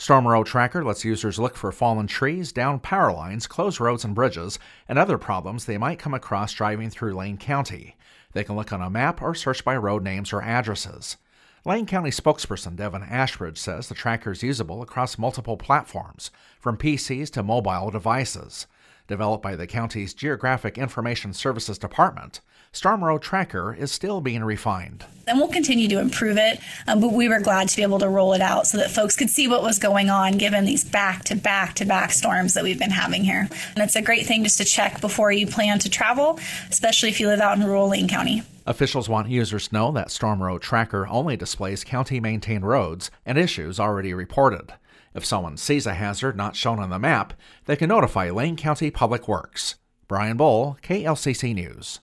Storm Road Tracker lets users look for fallen trees, downed power lines, closed roads and bridges, and other problems they might come across driving through Lane County. They can look on a map or search by road names or addresses. Lane County spokesperson Devin Ashbridge says the tracker is usable across multiple platforms, from PCs to mobile devices. Developed by the county's Geographic Information Services Department, Storm Road Tracker is still being refined. And we'll continue to improve it, but we were glad to be able to roll it out so that folks could see what was going on given these back-to-back storms that we've been having here. And it's a great thing just to check before you plan to travel, especially if you live out in rural Lane County. Officials want users to know that Storm Road Tracker only displays county-maintained roads and issues already reported. If someone sees a hazard not shown on the map, they can notify Lane County Public Works. Brian Bull, KLCC News.